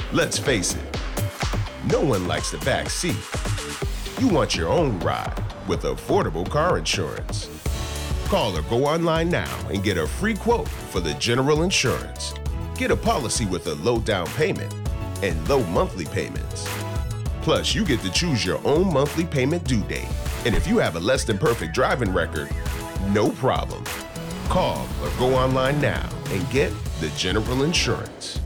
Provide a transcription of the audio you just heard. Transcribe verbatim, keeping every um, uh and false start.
Let's face it, no one likes the back seat. You want your own ride with affordable car insurance. Call or go online now and get a free quote for the General Insurance. Get a policy with a low down payment and low monthly payments. Plus, you get to choose your own monthly payment due date. And if you have a less than perfect driving record, no problem. Call or go online now and get the General Insurance.